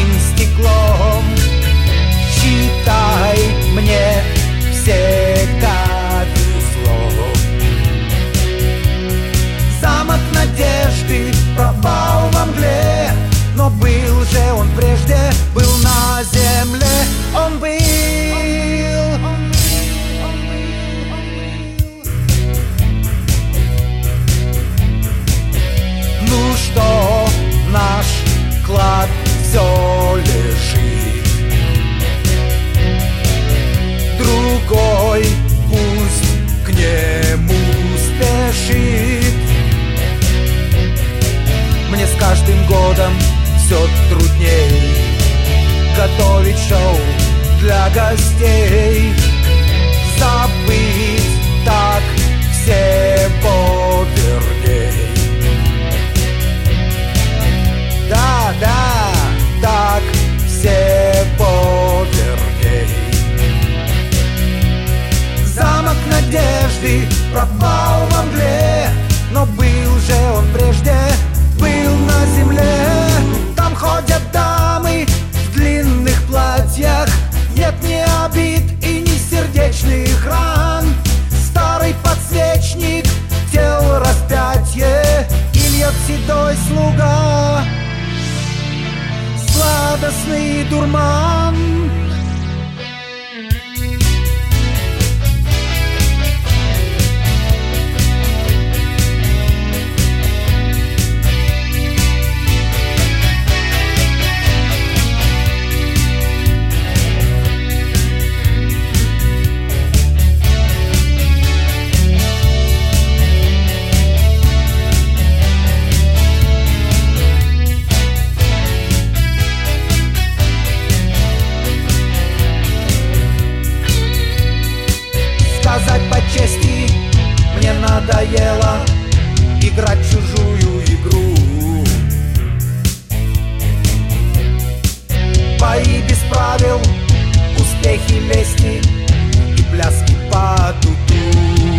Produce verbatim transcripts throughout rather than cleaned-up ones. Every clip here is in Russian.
одним стеклом. Считай, мне всегда везло. Замок надежды пропал во мгле, но был же он прежде, был на земле. Он был. Ну что, наш клад все лежит, другой пусть к нему спешит. Мне с каждым годом все трудней готовить шоу для гостей. Забыть так всего верней. Да, да, так всего верней. Замок надежды пропал во мгле, но был же он прежде, был на земле. Там ходят дамы в длинных платьях, нет ни обид и ни сердечных ран. Старый подсвечник тел распятие, и льет седой слуга сладостный дурман. Сказать по чести, мне надоело играть в чужую игру. Бои без правил, успехи лести и пляски по дуду.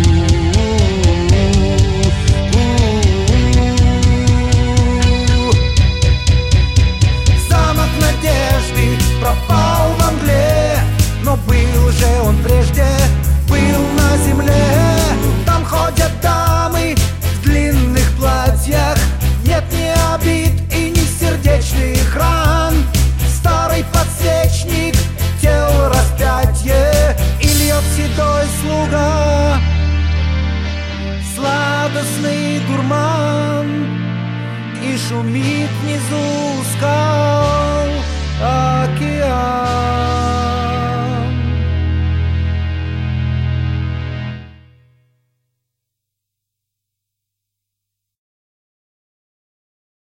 Замок надежды пропал во мгле, но был же он прежде, был на земле. Там ходят дамы в длинных платьях, нет ни обид и ни сердечных ран. Старый подсвечник тел распятие, и льет седой слуга сладостный дурман. И шумит внизу